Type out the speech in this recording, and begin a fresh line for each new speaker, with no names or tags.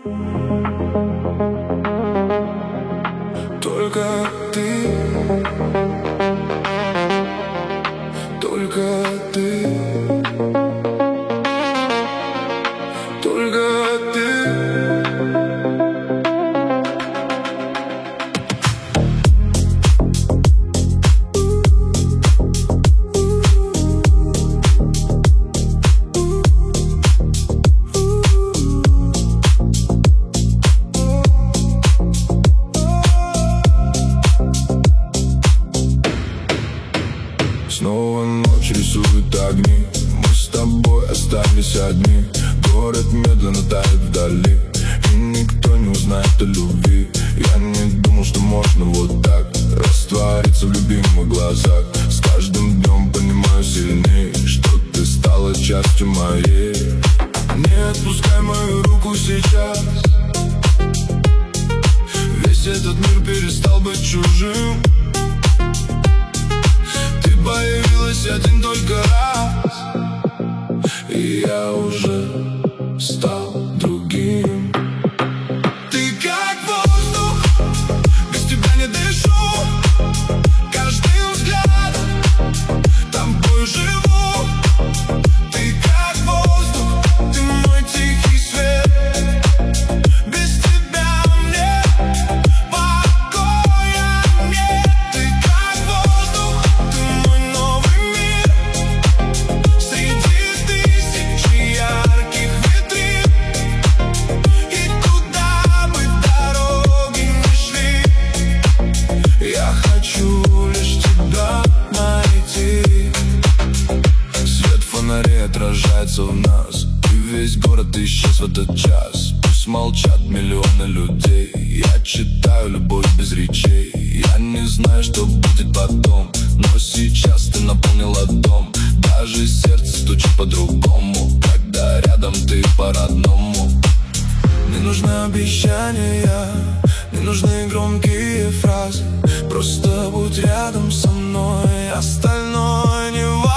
Только ты, только ты, только ты. Снова ночь рисует огни, мы с тобой остались одни. Город медленно тает вдали, и никто не узнает о любви. Я не думал, что можно вот так раствориться в любимых глазах. С каждым днем понимаю сильнее, что ты стала частью моей. Не отпускай мою руку сейчас. Весь этот мир перестал быть чужим. Появилась один только раз, и я уже стал другим. Ты как воздух, без тебя не дышу. Каждым взглядом тобой живу. Ты как воздух, ты мой тихий свет. Без тебя мне покоя нет. Ты как воздух, ты мой новый мир. Среди тысячи ярких витрин. И куда бы дороги ни шли, я хочу лишь тебя найти. Свет фонарей отражается в нас, и весь город исчез в этот час. Пусть молчат миллионы людей, я читаю любовь без речей. Я не знаю, что будет потом, но сейчас ты наполнила дом. Даже сердце стучит по-другому, когда рядом ты по-родному. Не нужны обещания, не нужны громкие фразы. Просто будь рядом со мной, остальное не важно.